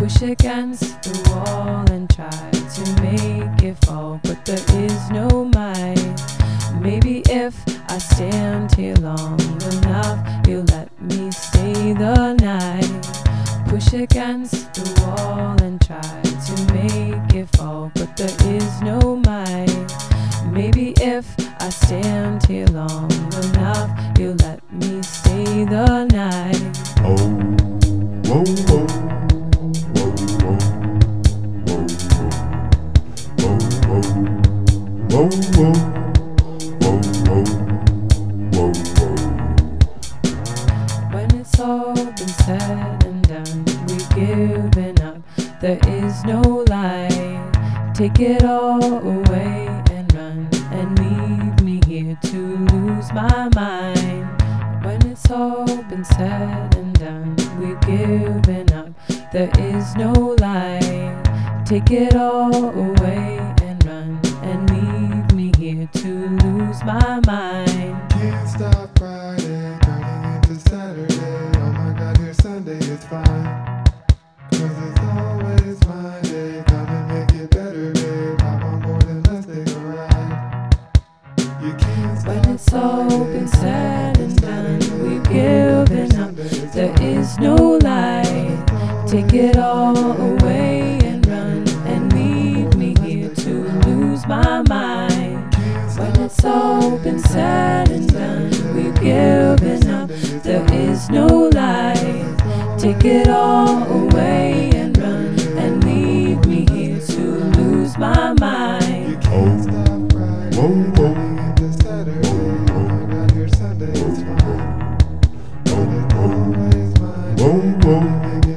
Push against the wall and try to make it fall, but there is no might. Maybe if I stand here long enough, you'll let me stay the night. Push against the wall and try to make it fall, but there is no might. Maybe if I stand here long enough, you'll let me stay the night. Oh, whoa, whoa. Whoa, whoa, whoa, whoa, whoa, whoa. When it's all been said and done, we've given up. There is no light. Take it all away and run and leave me here to lose my mind. When it's all been said and done, we've given up. There is no light. Take it all away and run and leave me here to lose my mind. Can't stop Friday, turning into Saturday. Oh my God, here's Sunday, it's fine. 'Cause it's always my day. Come and make it better, babe. Hop on board and let's take a ride. You can't stop When it's all been said and done, we've given up. There is no light. Take it all away and run and leave me here to lose my mind. When it's all been said and done, we've given up. There is no light. Take it all away and run and leave me here to lose my mind. can't stop Friday, Whoa, whoa. turning into Saturday. Oh my God, here's Sunday, it's fine. But it's always my day. Whoa, whoa. Come and make